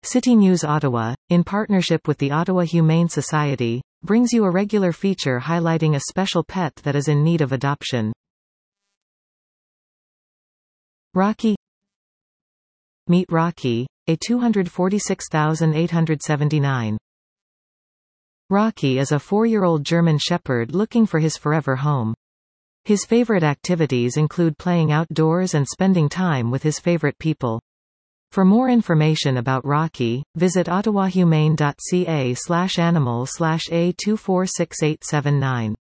City News Ottawa, in partnership with the Ottawa Humane Society, brings you a regular feature highlighting a special pet that is in need of adoption. Rocky. Meet Rocky, a 246,879. Rocky is a 4-year-old German Shepherd looking for his forever home. His favorite activities include playing outdoors and spending time with his favorite people. For more information about Rocky, visit ottawahumane.ca/animal/A246879.